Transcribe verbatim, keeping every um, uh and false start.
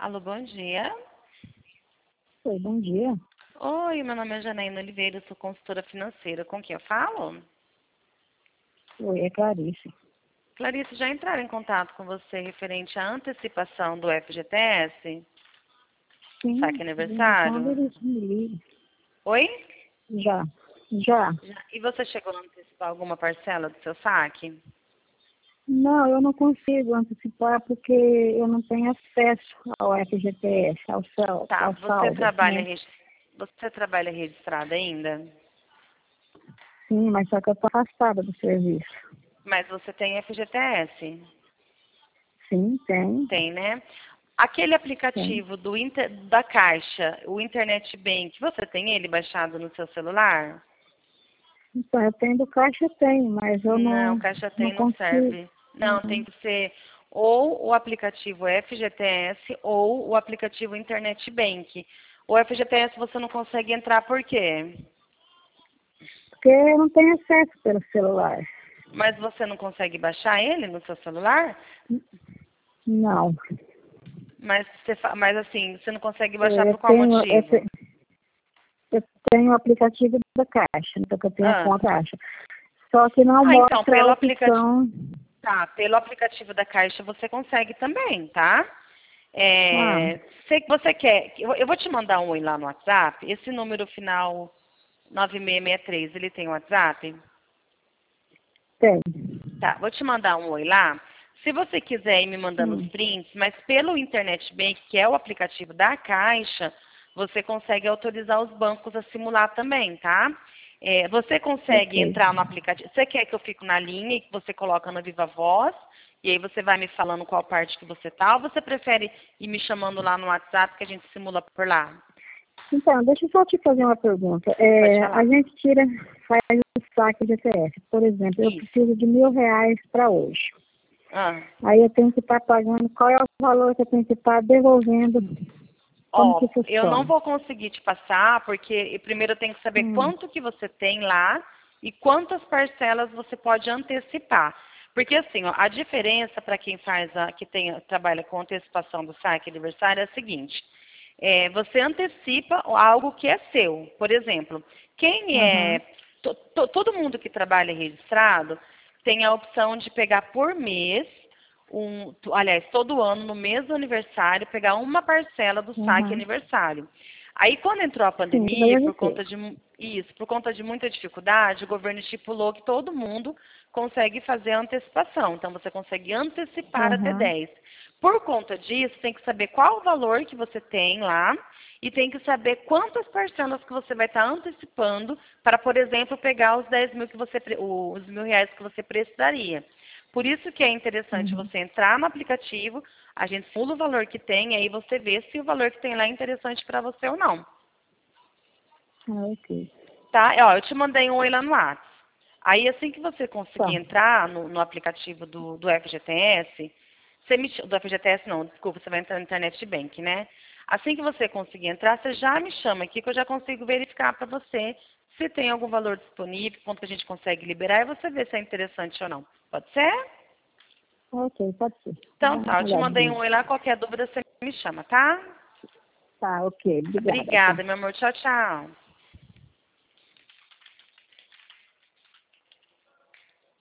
Alô, bom dia. Oi, bom dia. Oi, meu nome é Janaína Oliveira, eu sou consultora financeira. Com quem eu falo? Oi, é Clarice. Clarice, já entraram em contato com você referente à antecipação do F G T S? Sim, Saque de quando aniversário? eles me ligam. Oi? Já, já. Já. E você chegou a antecipar alguma parcela do seu saque? Não, eu não consigo antecipar porque eu não tenho acesso ao F G T S, ao, sal, Tá, ao você saldo, trabalha, né? regi- você trabalha registrada ainda? Sim, mas só que eu estou afastada do serviço. Mas você tem F G T S? Sim, tem, Tem, né? Aquele tem. aplicativo do Inter- da Caixa, o Internet Bank, você tem ele baixado no seu celular? Então, eu tenho do caixa, eu tenho, mas eu Não, não, Caixa não Tem não consigo. serve. Não, tem Não. que ser ou o aplicativo F G T S ou o aplicativo Internet Bank. O F G T S você não consegue entrar por quê? Porque eu não tenho acesso pelo celular. Mas você não consegue baixar ele no seu celular? Não. Mas, você fa- mas assim, você não consegue baixar É, Eu por qual tenho, eu motivo? te- eu tenho o aplicativo da Caixa, então eu tenho a Ah, conta Caixa. Só que não ah então, mostra a pelo aplicativo. opção. Tá, pelo aplicativo da Caixa você consegue também, tá? Ah, É, sei que você quer. Eu eu vou te mandar um oi lá no WhatsApp. Esse número final nove seis seis três, ele tem WhatsApp? tem. Tá, vou te mandar um oi lá. Se você quiser ir me mandando os Hum, prints, mas pelo Internet Bank, que é o aplicativo da Caixa, você consegue autorizar os bancos a simular também, tá? É, você consegue ok. entrar no aplicativo. Você quer que eu fique na linha e que você coloca no Viva Voz? E aí você vai me falando qual parte que você tá? Ou você prefere ir me chamando lá no WhatsApp que a gente simula por lá? Então, deixa eu só te fazer uma pergunta. Pode É, a falar. gente tira, faz o saque de G T S. Por exemplo, eu Isso. preciso de mil reais para hoje. Ah. Aí eu tenho que estar pagando, qual é o valor que eu tenho que estar devolvendo? Como Ó, que eu não funciona? vou conseguir te passar, porque primeiro eu tenho que saber Hum, quanto que você tem lá e quantas parcelas você pode antecipar. Porque assim, ó, a diferença para quem faz a, que tem, trabalha com antecipação do saque aniversário é a seguinte. É, você antecipa algo que é seu. Por exemplo, quem aham, é. to- to- todo mundo que trabalha registrado tem a opção de pegar por mês um, tu- aliás, todo ano, no mês do aniversário, pegar uma parcela do saque aham. aniversário. Aí, quando entrou a Sim, isso daí pandemia, eu já por sei. conta de mu- isso, por conta de muita dificuldade, o governo estipulou que todo mundo consegue fazer a antecipação. Então, você consegue antecipar até Aham, dez. Por conta disso, tem que saber qual o valor que você tem lá e tem que saber quantas parcelas que você vai estar antecipando para, por exemplo, pegar os dez mil que você, pre- os mil reais que você precisaria. Por isso que é interessante uhum. você entrar no aplicativo, a gente simula o valor que tem, e aí você vê se o valor que tem lá é interessante para você ou não. Ah, ok. Tá? Ó, eu te mandei um oi lá no WhatsApp. Aí assim que você conseguir Tá. entrar no, no aplicativo do, do F G T S, você me, ch- do F G T S não, desculpa, você vai entrar no Internet Bank, né? Assim que você conseguir entrar, você já me chama aqui que eu já consigo verificar para você se tem algum valor disponível, quanto que a gente consegue liberar, e você vê se é interessante ou não. Pode ser? Ok, pode ser. Dá Então uma tá, eu te mandei olhadinha. um oi lá, qualquer dúvida você me chama, tá? Tá, ok. Obrigada, tá. Obrigada, meu amor. Tchau, tchau.